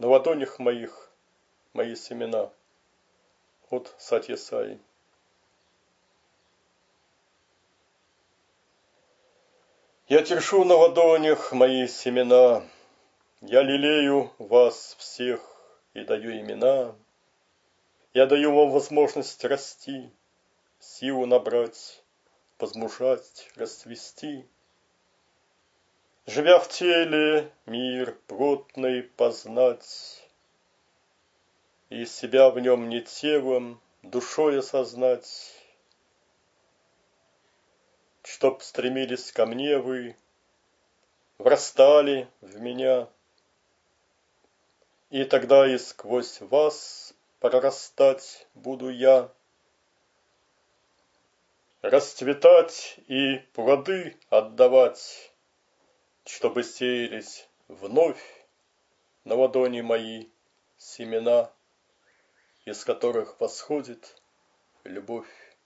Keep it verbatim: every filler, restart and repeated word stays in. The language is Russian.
На ладонях моих мои семена. От Сатья Саи. Я держу на ладонях мои семена, я лелею вас всех и даю имена. Я даю вам возможность расти, силу набрать, возмужать, расцвести. Живя в теле, мир плотный познать, и себя в нем не телом, душой осознать. Чтоб стремились ко мне вы, врастали в меня, и тогда и сквозь вас прорастать буду я. Расцветать и плоды отдавать, чтобы сеялись вновь на ладони мои семена, из которых восходит любовь.